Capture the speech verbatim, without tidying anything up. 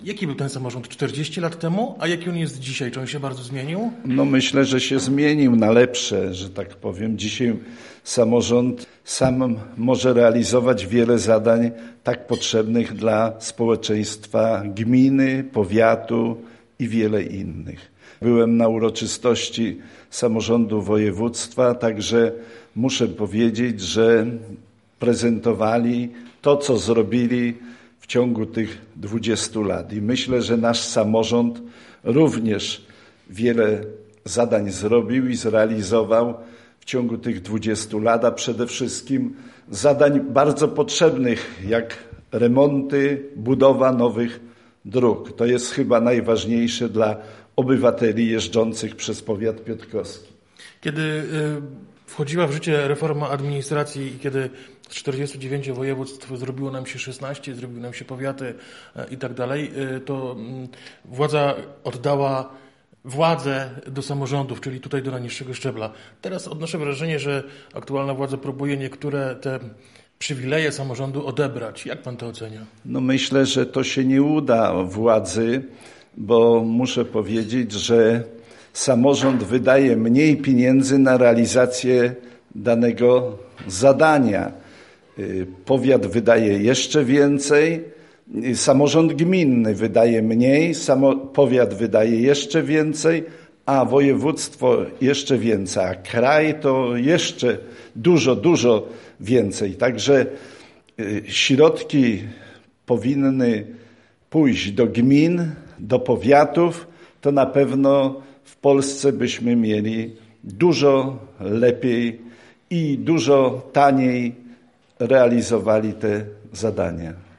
Jaki był ten samorząd czterdzieści lat temu, a jaki on jest dzisiaj? Czy on się bardzo zmienił? No myślę, że się zmienił na lepsze, że tak powiem. Dzisiaj samorząd sam może realizować wiele zadań tak potrzebnych dla społeczeństwa gminy, powiatu i wiele innych. Byłem na uroczystości samorządu województwa, także muszę powiedzieć, że prezentowali to, co zrobili w ciągu tych dwudziestu lat. I myślę, że nasz samorząd również wiele zadań zrobił i zrealizował w ciągu tych dwudziestu lat, a przede wszystkim zadań bardzo potrzebnych, jak remonty, budowa nowych dróg. To jest chyba najważniejsze dla obywateli jeżdżących przez powiat piotrkowski. Kiedy wchodziła w życie reforma administracji i kiedy z czterdziestu dziewięciu województw zrobiło nam się szesnaście, zrobiły nam się powiaty i tak dalej, to władza oddała władzę do samorządów, czyli tutaj do najniższego szczebla. Teraz odnoszę wrażenie, że aktualna władza próbuje niektóre te przywileje samorządu odebrać. Jak pan to ocenia? No myślę, że to się nie uda władzy, bo muszę powiedzieć, że samorząd wydaje mniej pieniędzy na realizację danego zadania. Powiat wydaje jeszcze więcej, samorząd gminny wydaje mniej, samo, powiat wydaje jeszcze więcej, a województwo jeszcze więcej, a kraj to jeszcze dużo, dużo więcej. Także środki powinny pójść do gmin, do powiatów, to na pewno w Polsce byśmy mieli dużo lepiej i dużo taniej realizowali te zadania.